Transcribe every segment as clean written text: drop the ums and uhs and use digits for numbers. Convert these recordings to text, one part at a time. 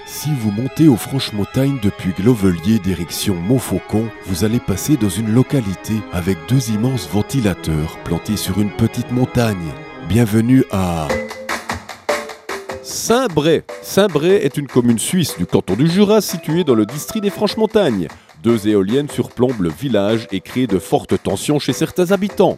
Si vous montez aux Franches-Montagnes depuis Glovelier direction Montfaucon, vous allez passer dans une localité avec 2 immenses ventilateurs plantés sur une petite montagne. Bienvenue à Saint-Bray. Saint-Bray est une commune suisse du canton du Jura située dans le district des Franches-Montagnes. 2 éoliennes surplombent le village et créent de fortes tensions chez certains habitants.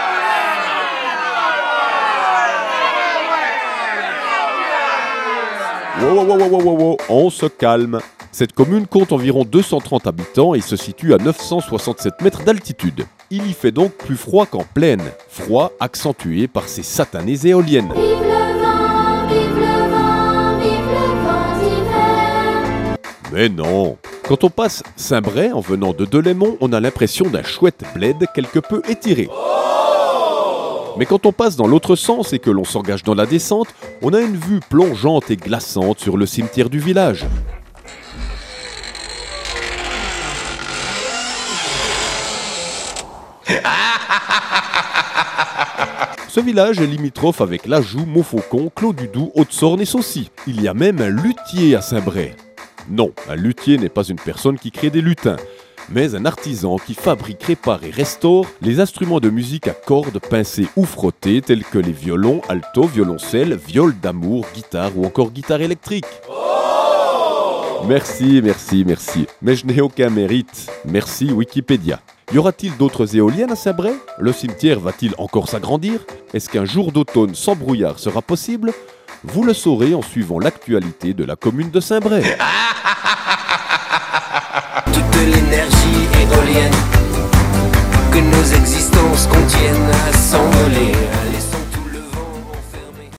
Wow, on se calme. Cette commune compte environ 230 habitants et se situe à 967 mètres d'altitude. Il y fait donc plus froid qu'en plaine. Froid accentué par ces satanées éoliennes. Vive le vent, vive le vent, vive le vent d'hiver. Mais non. Quand on passe Saint-Bray en venant de Delémont, on a l'impression d'un chouette bled quelque peu étiré. Mais quand on passe dans l'autre sens et que l'on s'engage dans la descente, on a une vue plongeante et glaçante sur le cimetière du village. Ce village est limitrophe avec l'Ajoux, Montfaucon, Clos-du-Doubs, Haute-Sorne et Saucy. Il y a même un luthier à Saint-Bray. Non, un luthier n'est pas une personne qui crée des lutins, mais un artisan qui fabrique, répare et restaure les instruments de musique à cordes pincées ou frottées tels que les violons, alto, violoncelle, viol d'amour, guitare ou encore guitare électrique. Merci. Mais je n'ai aucun mérite. Merci Wikipédia. Y aura-t-il d'autres éoliennes à Saint-Bray ? Le cimetière va-t-il encore s'agrandir ? Est-ce qu'un jour d'automne sans brouillard sera possible ? Vous le saurez en suivant l'actualité de la commune de Saint-Bray. Toute l'énergie éolienne que nos existences contiennent à s'envoler.